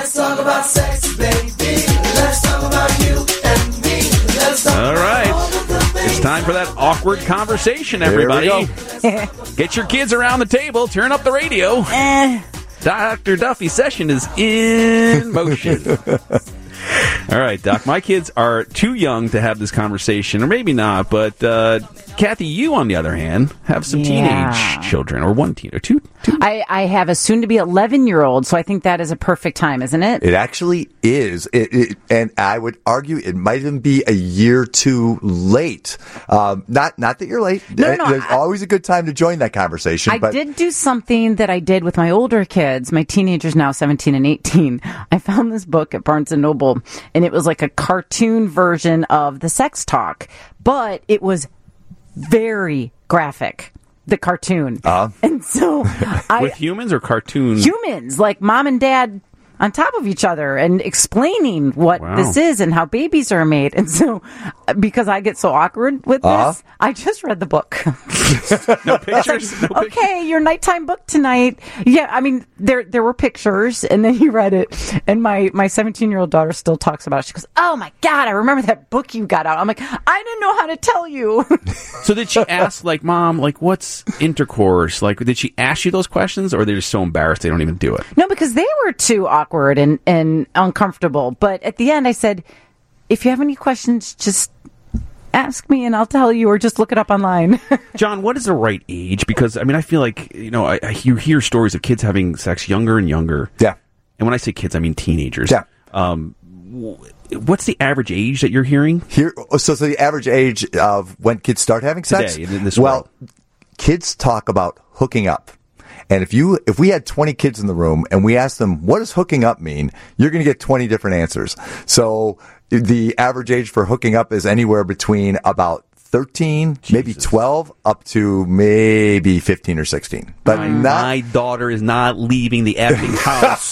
Let's talk about sex, baby. Let's talk about you and me. Let's talk All right. It's time for that awkward conversation, everybody. Get your kids around the table. Turn up the radio. Dr. Duffy's session is in motion. All right, Doc. My kids are too young to have this conversation, or maybe not, but Kathy, you, on the other hand, have some teenage children, or one teen, or two. I have a soon-to-be 11-year-old, so I think that is a perfect time, isn't it? It actually is. And I would argue it might even be a year too late. Not that you're late. No. There's always a good time to join that conversation. I did do something that I did with my older kids, my teenagers now 17 and 18. I found this book at Barnes & Noble, and it was like a cartoon version of the sex talk, but it was very graphic, the cartoon. And so with humans or cartoons? Humans, like mom and dad on top of each other and explaining what this is and how babies are made. And so, because I get so awkward with this, I just read the book. No pictures? Like, okay, your nighttime book tonight. Yeah, I mean, there were pictures, and then he read it. And my 17-year-old daughter still talks about it. She goes, oh my God, I remember that book you got out. I'm like, I didn't know how to tell you. So did she ask, like, Mom, like, what's intercourse? Like, did she ask you those questions, or are they just so embarrassed they don't even do it? No, because they were too awkward and uncomfortable. But at the end, I said, if you have any questions, just ask me and I'll tell you, or just look it up online. John, what is the right age? Because, I mean, I feel like, you hear stories of kids having sex younger and younger. Yeah. And when I say kids, I mean teenagers. Yeah. What's the average age that you're hearing? So the average age of when kids start having sex? Today, in this world. Kids talk about hooking up. And if we had 20 kids in the room and we asked them, what does hooking up mean? You're going to get 20 different answers. So the average age for hooking up is anywhere between about 13, maybe 12, up to maybe 15 or 16. But my daughter is not leaving the effing house.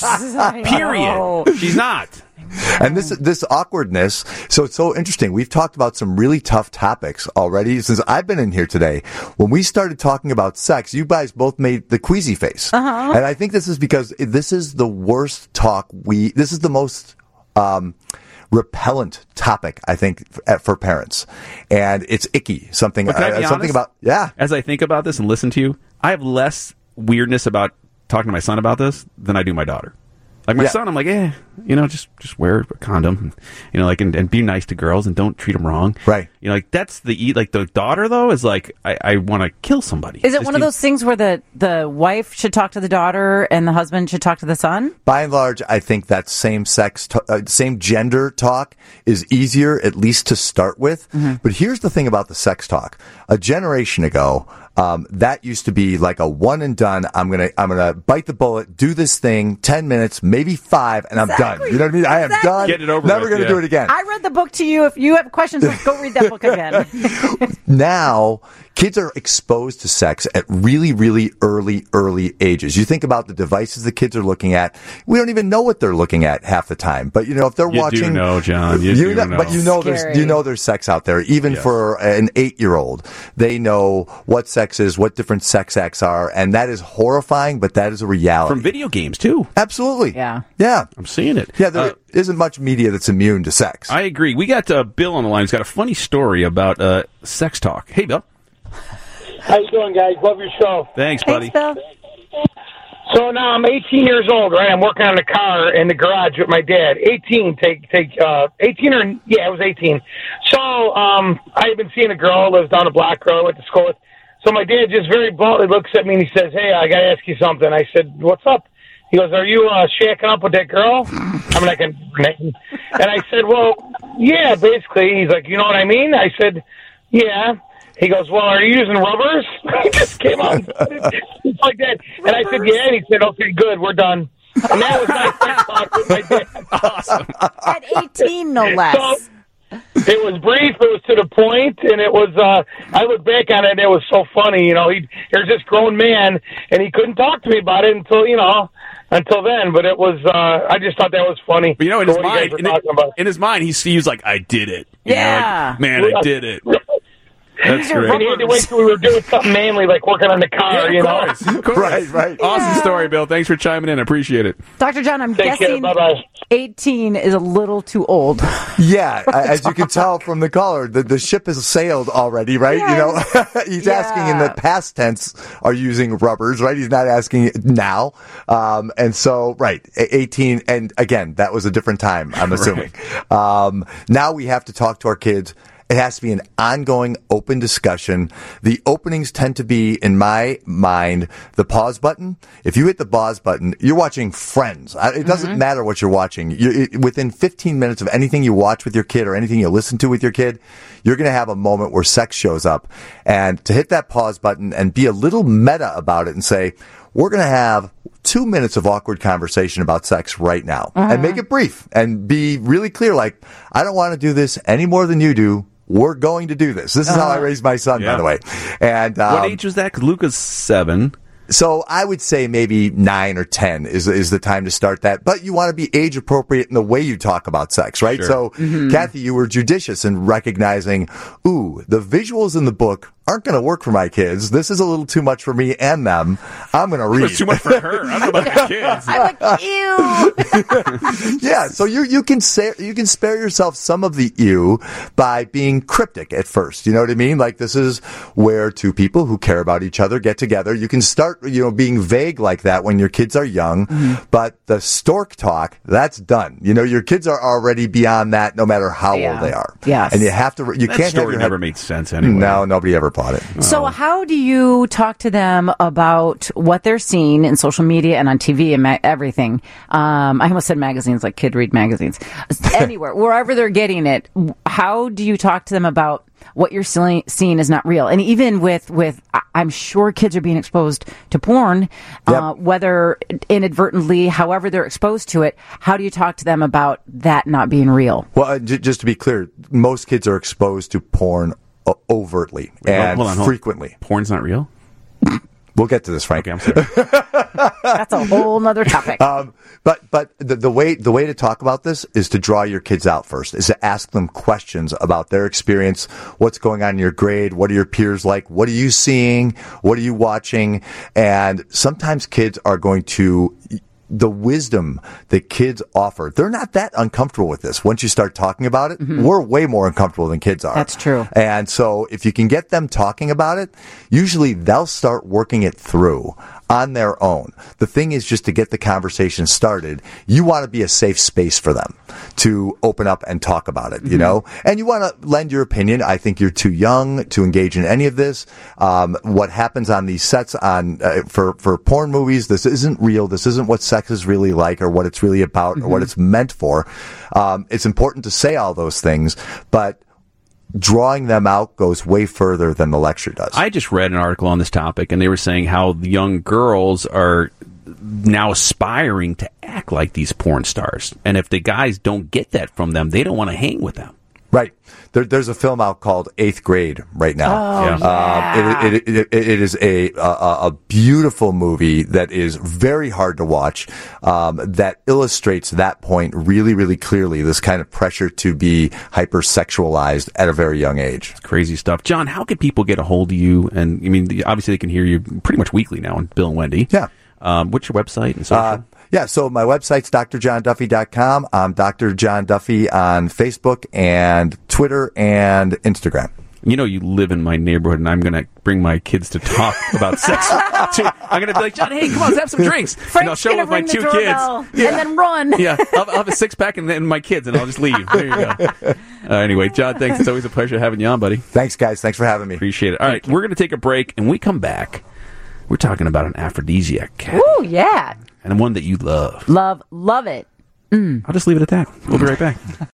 Period. She's not. And this awkwardness, so it's so interesting. We've talked about some really tough topics already since I've been in here today. When we started talking about sex, you guys both made the queasy face. And I think this is because this is the worst talk this is the most repellent topic, I think, for parents. And it's icky. Something about, As I think about this and listen to you, I have less weirdness about talking to my son about this than I do my daughter. Like my son, I'm like, just wear a condom, and be nice to girls and don't treat them wrong. Right. Like that's the daughter though is like, I want to kill somebody. Is it one of those things where the wife should talk to the daughter and the husband should talk to the son? By and large, I think that same gender talk is easier, at least to start with. Mm-hmm. But here's the thing about the sex talk. A generation ago, that used to be like a one and done. I'm gonna bite the bullet, do this thing, 10 minutes, maybe 5, and I'm done. You know what I mean? I am done. Get it over Never with, gonna do it again. I read the book to you. If you have questions, let's go read that book again. Now, kids are exposed to sex at really, really early ages. You think about the devices the kids are looking at. We don't even know what they're looking at half the time. But if they're watching, do know, John. You know. But there's sex out there. Even for an 8-year-old, they know what sex is, what different sex acts are, and that is horrifying. But that is a reality from video games too. Absolutely. Yeah. I'm seeing it. Yeah. There isn't much media that's immune to sex. I agree. We got Bill on the line. He's got a funny story about sex talk. Hey, Bill. How you doing, guys? Love your show. Thanks, buddy. Thanks, Bill. So now I'm 18 years old, right? I'm working on a car in the garage with my dad. 18, it was 18. So I had been seeing a girl, lives down the block, girl I went to school with. So my dad just very bluntly looks at me and he says, hey, I got to ask you something. I said, what's up? He goes, are you shacking up with that girl? I'm like, and I said, well, yeah, basically. He's like, you know what I mean? I said, yeah. He goes, well, are you using rubbers? He just came out just like that. And I said, yeah. And he said, okay, good, we're done. And that was my sex talk with my dad. Awesome. At 18, no less. So, it was brief, it was to the point, and it was, I look back on it, and it was so funny, there's this grown man, and he couldn't talk to me about it until then, but it was, I just thought that was funny. But in his mind, he was like, I did it. Yeah. I did it. That's great. And he had to wait till we were doing something manly, like working on the car, you know? Of course. Right. Awesome story, Bill. Thanks for chiming in. I appreciate it. Dr. John, I'm Take care. guessing Bye-bye. 18 is a little too old. Yeah, as you can tell from the caller, the ship has sailed already, right? Yes. You know, he's asking in the past tense, are using rubbers, right? He's not asking now. And so, right, 18, and again, that was a different time, I'm assuming. Now we have to talk to our kids. It has to be an ongoing, open discussion. The openings tend to be, in my mind, the pause button. If you hit the pause button, you're watching Friends. It doesn't matter what you're watching. Within 15 minutes of anything you watch with your kid or anything you listen to with your kid, you're going to have a moment where sex shows up. And to hit that pause button and be a little meta about it and say, we're going to have 2 minutes of awkward conversation about sex right now. And make it brief and be really clear. Like, I don't want to do this any more than you do. We're going to do this. This is how I raised my son, by the way. And what age was that? Because Luca's 7. So I would say maybe 9 or 10 is the time to start that. But you want to be age appropriate in the way you talk about sex, right? Sure. So, Kathy, you were judicious in recognizing, the visuals in the book aren't going to work for my kids. This is a little too much for me and them. I'm going to read. It's too much for her. I don't know about the kids. I'm like, ew. Yeah, so you can spare yourself some of the ew by being cryptic at first. You know what I mean? Like, this is where two people who care about each other get together. You can start, being vague like that when your kids are young, but the stork talk, that's done. Your kids are already beyond that, no matter how old they are. Yes. And you have to. You That can't story have your never head, made sense anyway. No, nobody ever bought it. So how do you talk to them about what they're seeing in social media and on TV and everything? I almost said magazines, like kid read magazines. Anywhere, wherever they're getting it, how do you talk to them about what you're seeing is not real? And even with I'm sure kids are being exposed to porn, whether inadvertently, however they're exposed to it. How do you talk to them about that not being real? Well, just to be clear, most kids are exposed to porn overtly and hold on. frequently. Porn's not real? We'll get to this, Frank. Okay, I'm sorry. That's a whole nother topic. But the way to talk about this is to draw your kids out first, is to ask them questions about their experience, what's going on in your grade, what are your peers like, what are you seeing, what are you watching, and sometimes kids are going to. The wisdom that kids offer, they're not that uncomfortable with this. Once you start talking about it, we're way more uncomfortable than kids are. That's true. And so if you can get them talking about it, usually they'll start working it through on their own. The thing is just to get the conversation started, you want to be a safe space for them to open up and talk about it, and you want to lend your opinion. I think you're too young to engage in any of this. What happens on these sets for porn movies, this isn't real. This isn't what sex is really like or what it's really about or what it's meant for. It's important to say all those things, but drawing them out goes way further than the lecture does. I just read an article on this topic, and they were saying how the young girls are now aspiring to act like these porn stars. And if the guys don't get that from them, they don't want to hang with them. Right. There's a film out called 8th Grade right now. It is a beautiful movie that is very hard to watch, that illustrates that point really, really clearly, this kind of pressure to be hypersexualized at a very young age. Crazy stuff. John, how can people get a hold of you? And obviously they can hear you pretty much weekly now on Bill and Wendy. Yeah. What's your website and social? So my website's drjohnduffy.com. I'm Dr. John Duffy on Facebook and Twitter and Instagram. You live in my neighborhood, and I'm going to bring my kids to talk about sex. I'm going to be like, John, hey, come on, let's have some drinks. And I'll show up with my 2 kids. And then run. Yeah, I'll have a 6-pack and then my kids, and I'll just leave. There you go. Anyway, John, thanks. It's always a pleasure having you on, buddy. Thanks, guys. Thanks for having me. Appreciate it. All right, we're going to take a break, and when we come back, we're talking about an aphrodisiac cat. Ooh, yeah. And one that you love. Love it. I'll just leave it at that. We'll be right back.